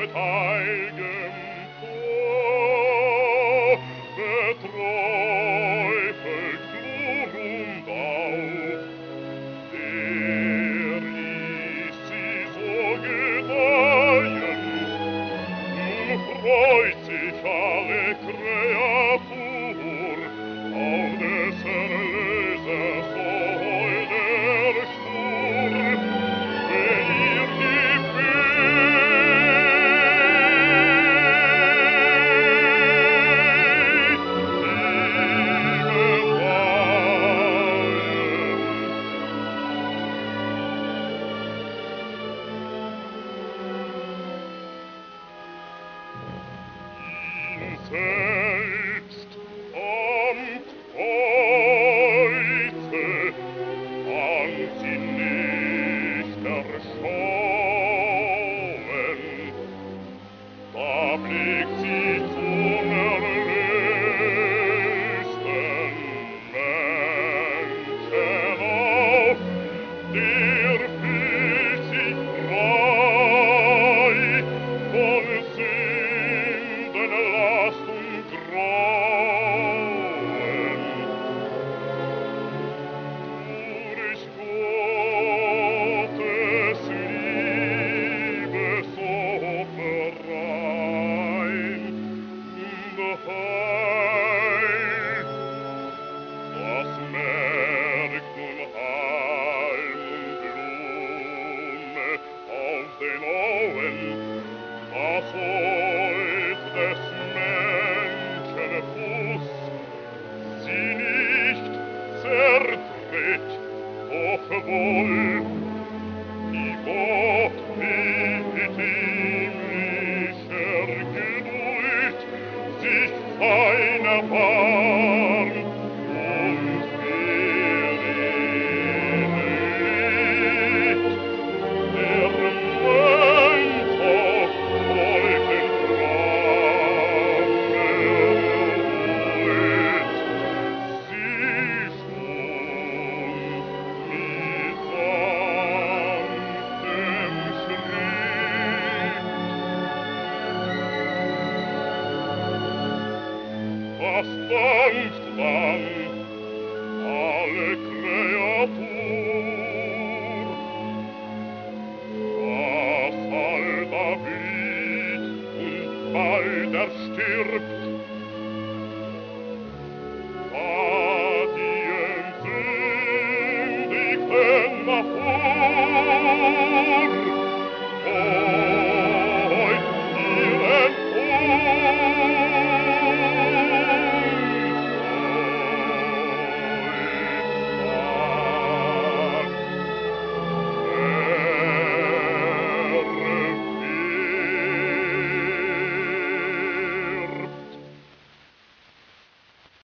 heil'gem Tor beträufelt Florum Bau. Der ist sie so gedeihen, nun freut sich alle Kreatur auf des Erlösers so holder Spur, wenn ihr selbst am Kreuze kann sie nicht erschauen. Da blickt sie zum erlösten Menschen auf, der fühlt sich frei von Sündenlast und Grauen. Durch Gottes Liebe so rein und heil, das merkt nun Halm und Blume auf den Auen, das heut des Menschen Fuß sie nicht zertritt, doch wohl die Gott mit himmlischer Geduld sich fein erbarmt und verehrlich. Der Mensch auf Wolken holt, sie schon mit sanftem Schritt. Was sanft dann alle Kreatur, was halber blüht und bald erstirbt, da die Entsündigten Natur